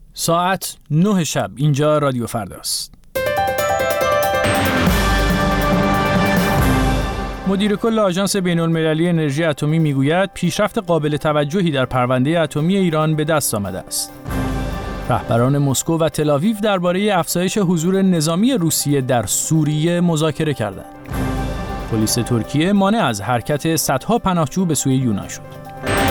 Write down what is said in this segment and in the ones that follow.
ساعت 9 شب، اینجا رادیو فرداست. مدیر کل آژانس بین‌المللی انرژی اتمی میگوید پیشرفت قابل توجهی در پرونده اتمی ایران به دست آمده است. رهبران مسکو و تل‌آویو درباره افزایش حضور نظامی روسیه در سوریه مذاکره کردند. پلیس ترکیه مانع از حرکت صدها پناهجو به سوی یونان شد.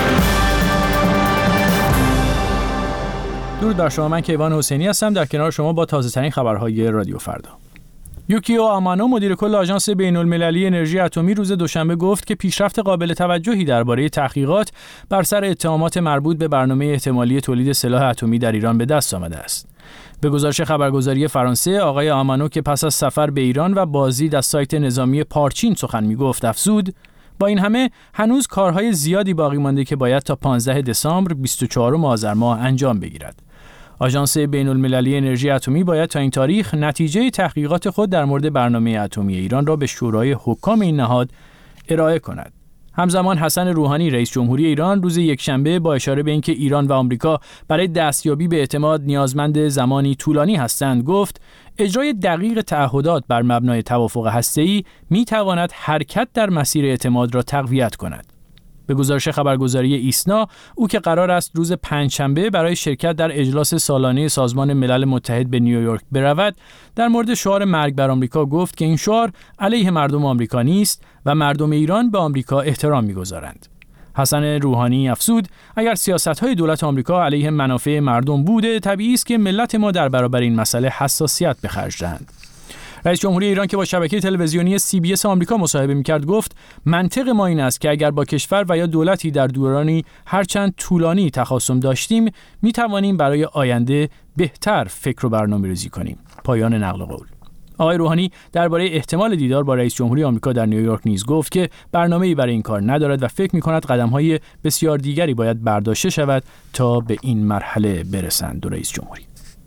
درود بر شما، من کیوان حسینی هستم در کنار شما با تازه‌ترین خبرهای رادیو فردا. یوکیو آمانو مدیر کل آژانس بین‌المللی انرژی اتمی روز دوشنبه گفت که پیشرفت قابل توجهی درباره تحقیقات بر سر اتهامات مربوط به برنامه احتمالی تولید سلاح اتمی در ایران به دست آمده است. به گزارش خبرگزاری فرانسه، آقای آمانو که پس از سفر به ایران و بازدید از سایت نظامی پارچین سخن می‌گفت افزود: با این همه هنوز کارهای زیادی باقی مانده که باید تا 15 دسامبر 24 آذر ماه انجام بگیرد. آژانس بین‌المللی انرژی اتمی باید تا این تاریخ نتیجه تحقیقات خود در مورد برنامه اتمی ایران را به شورای حکام این نهاد ارائه کند. همزمان حسن روحانی رئیس جمهوری ایران روز یکشنبه با اشاره به اینکه ایران و آمریکا برای دستیابی به اعتماد نیازمند زمانی طولانی هستند گفت: اجرای دقیق تعهدات بر مبنای توافق هسته‌ای می‌تواند حرکت در مسیر اعتماد را تقویت کند. به گزارش خبرگزاری ایسنا، او که قرار است روز پنجشنبه برای شرکت در اجلاس سالانه سازمان ملل متحد به نیویورک برود، در مورد شعار مرگ بر آمریکا گفت که این شعار علیه مردم آمریکا نیست و مردم ایران به آمریکا احترام می‌گذارند. حسن روحانی افزود: اگر سیاست‌های دولت آمریکا علیه منافع مردم بوده، طبیعی است که ملت ما در برابر این مسئله حساسیت به خرج دهند. رئیس جمهوری ایران که با شبکه تلویزیونی CBS آمریکا مصاحبه می‌کرد گفت: منطق ما این است که اگر با کشور و یا دولتی در دورانی هرچند طولانی تخاصم داشتیم، می‌توانیم برای آینده بهتر فکر و برنامه‌ریزی کنیم. پایان نقل قول. آقای روحانی درباره احتمال دیدار با رئیس جمهوری آمریکا در نیویورک نیز گفت که برنامه‌ای برای این کار ندارد و فکر می‌کند قدم‌های بسیار دیگری باید برداشته شود تا به این مرحله برسند. رئیس جمهوری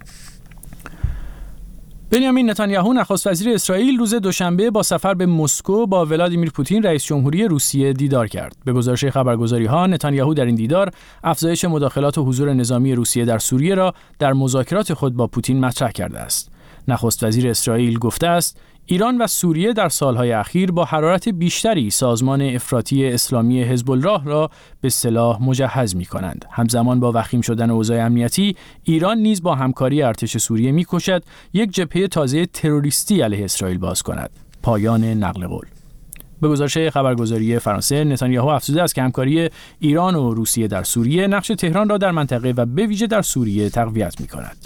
بنیامین نتانیاهو نخست وزیر اسرائیل روز دوشنبه با سفر به مسکو با ولادیمیر پوتین رئیس جمهوری روسیه دیدار کرد. به گزارش خبرگزاری‌ها، نتانیاهو در این دیدار افزایش مداخلات و حضور نظامی روسیه در سوریه را در مذاکرات خود با پوتین مطرح کرده است. نخست وزیر اسرائیل گفته است: ایران و سوریه در سالهای اخیر با حرارت بیشتری سازمان افراطی اسلامی حزب الله را به سلاح مجهز می‌کنند. همزمان با وخیم شدن اوضاع امنیتی، ایران نیز با همکاری ارتش سوریه می‌کوشد یک جبهه تازه تروریستی علیه اسرائیل باز کند. پایان نقل قول. به گزارش خبرگزاری فرانسه، نتانیاهو افزوده است که همکاری ایران و روسیه در سوریه نقش تهران را در منطقه و به ویژه در سوریه تقویت می‌کند.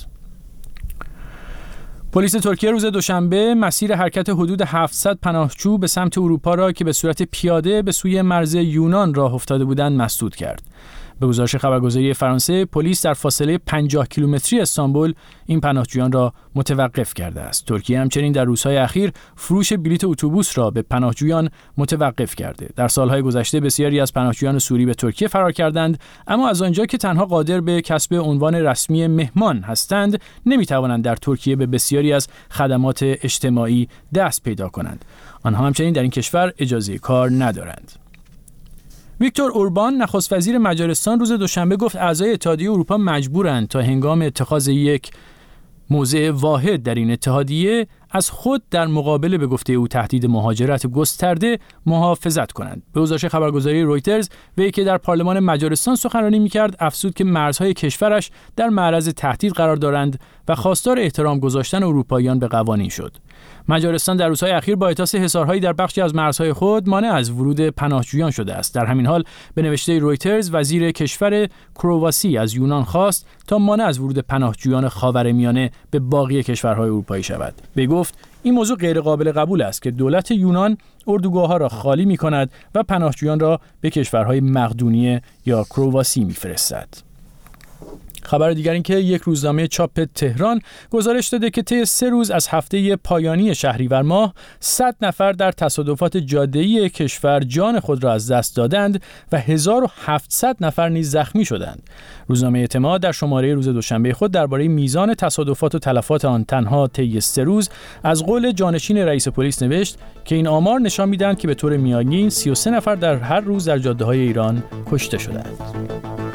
پلیس ترکیه روز دوشنبه مسیر حرکت حدود 700 پناهجو به سمت اروپا را که به صورت پیاده به سوی مرز یونان راه افتاده بودند مسدود کرد. به گزارش خبرگزاری فرانسه، پلیس در فاصله 50 کیلومتری استانبول این پناهجویان را متوقف کرده است. ترکیه همچنین در روزهای اخیر فروش بلیط اتوبوس را به پناهجویان متوقف کرده. در سالهای گذشته بسیاری از پناهجویان سوری به ترکیه فرار کردند، اما از آنجا که تنها قادر به کسب عنوان رسمی مهمان هستند، نمی‌توانند در ترکیه به بسیاری از خدمات اجتماعی دست پیدا کنند. آنها همچنین در این کشور اجازه کار ندارند. ویکتور اوربان نخست وزیر مجارستان روز دوشنبه گفت اعضای اتحادیه اروپا مجبورند تا هنگام اتخاذ یک موضع واحد در این اتحادیه از خود در مقابل به گفته او تهدید مهاجرت گسترده محافظت کنند. به گزارش خبرگزاری رویترز، وی که در پارلمان مجارستان سخنرانی می‌کرد افزود که مرزهای کشورش در معرض تهدید قرار دارند و خواستار احترام گذاشتن اروپاییان به قوانین شد. مجارستان در روزهای اخیر با احداث حصارهایی در بخشی از مرزهای خود مانع از ورود پناهجویان شده است. در همین حال به نوشته رویترز، وزیر کشور کرواسی از یونان خواست تا مانع از ورود پناهجویان خاورمیانه به باقی کشورهای اروپایی شود. وی گفت این موضوع غیر قابل قبول است که دولت یونان اردوگاه‌ها را خالی می‌کند و پناهجویان را به کشورهای مقدونیه یا کرواسی می‌فرستد. خبر دیگر این که یک روزنامه چاپ تهران گزارش داده که طی 3 روز از هفته پایانی شهریور ماه 100 نفر در تصادفات جاده‌ای کشور جان خود را از دست دادند و 1700 نفر نیز زخمی شدند. روزنامه اعتماد در شماره روز دوشنبه خود درباره میزان تصادفات و تلفات آن تنها طی 3 روز از قول جانشین رئیس پلیس نوشت که این آمار نشان می‌دهند که به طور میانگین 33 نفر در هر روز در جاده‌های ایران کشته شدند.